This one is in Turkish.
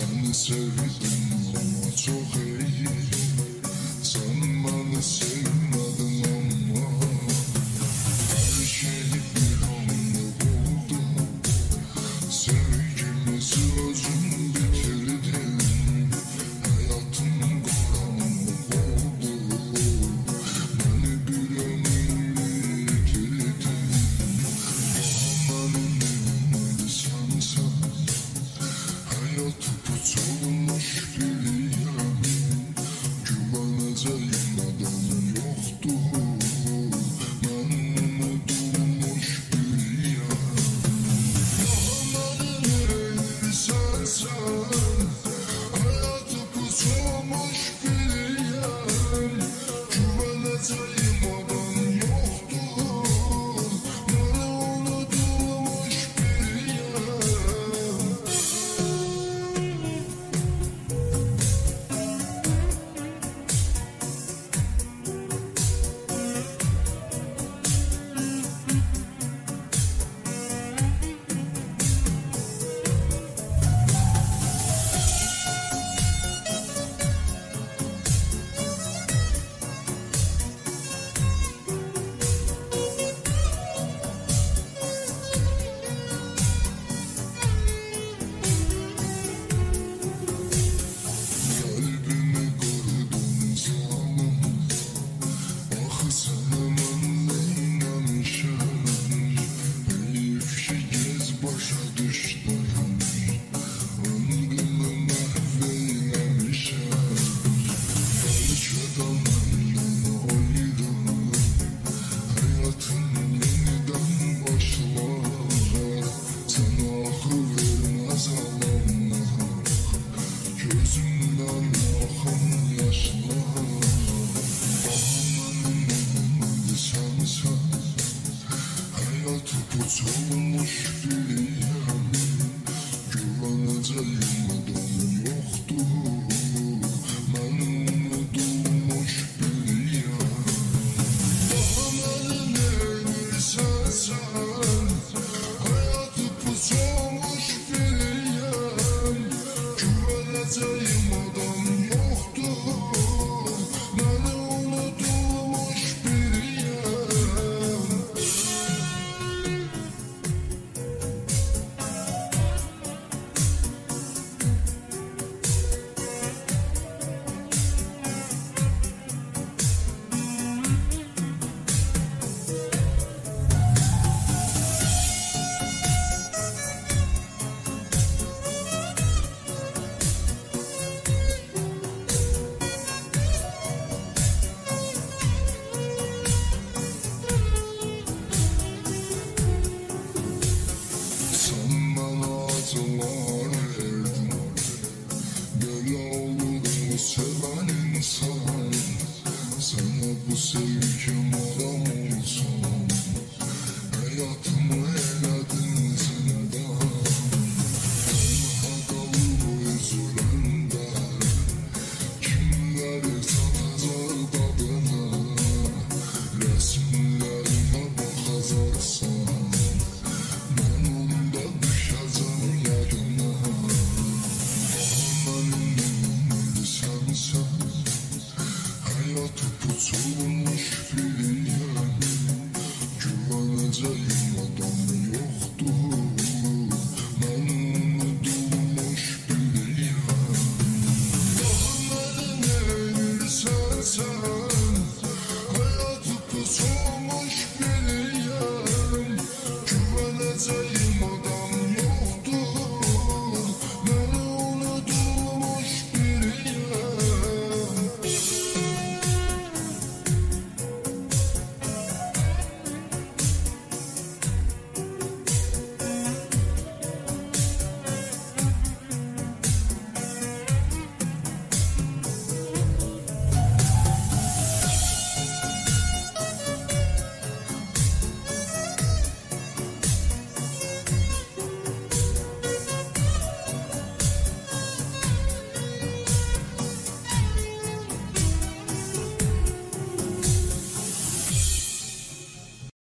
Seni sevdim ama çok iyi. Sen beni sevmedin ama her şey bir anda oldu. Sevgimizi özüm bitirdim. Hayatım karanlık oldu. Beni bir ömür yitirdin. Benim evimdi sensen. Hayat puç olmuş biriyim. Güveneceğim adam yoktu. Ben unutulmuş biriyim. Benim evimdi sensen. Hayat puç olmuş biriyim. Güveneceğim adam yoktu. Ben unutulmuş biriyim. Kalbimi kırdın zalim. Ah sana ben neylemişim. Elif kez başa düştüm. Ömrümü mahveylemişim. Belçeden benden ayrı. Hayatım yeniden başlar. Sana akıl vermez alanlar. Gözümden akan yaşlar. Benim evimdi sensen. Hayat puç olmuş biriyim. Güveneceğim adam yoktu. Ben unutulmuş biriyim. Benim evimdi sensen. Hayat puç olmuş biriyim. Güveneceğim